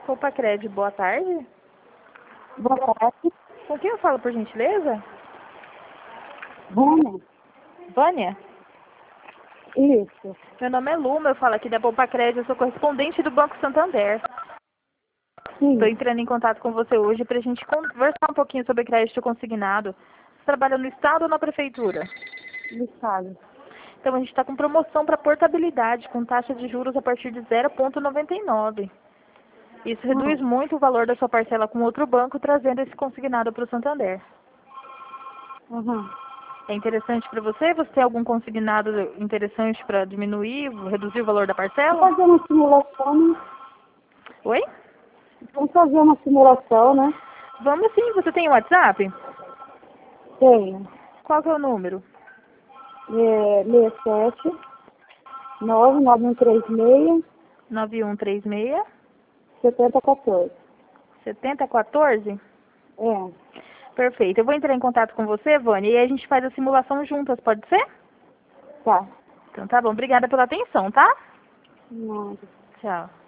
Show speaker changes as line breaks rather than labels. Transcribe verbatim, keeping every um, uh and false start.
Poupa Crédito, boa tarde.
Boa tarde.
Com quem eu falo, por gentileza?
Vânia?
Vânia?
Isso.
Meu nome é Luma, eu falo aqui da Poupa Crédito, eu sou correspondente do Banco Santander.
Sim.
Estou entrando em contato com você hoje para a gente conversar um pouquinho sobre crédito consignado. Você trabalha no Estado ou na Prefeitura?
Do Estado.
Então a gente está com promoção para portabilidade, com taxa de juros a partir de zero vírgula noventa e nove. Isso reduz
Uhum.
muito o valor da sua parcela com outro banco, trazendo esse consignado para o Santander.
Uhum.
É interessante para você? Você tem algum consignado interessante para diminuir, reduzir o valor da
Vamos
parcela?
fazer uma simulação, né?
Oi?
Vamos fazer uma simulação, né?
Vamos sim. Você tem WhatsApp?
Tenho.
Qual que é o número?
É seis sete nove nove um três seis
nove um três seis,
sete zero um quatro.
sete zero um quatro?
É.
Perfeito. Eu vou entrar em contato com você, Vânia, e aí a gente faz a simulação juntas, pode ser?
Tá.
Então tá bom. Obrigada pela atenção, tá?
Não.
Tchau.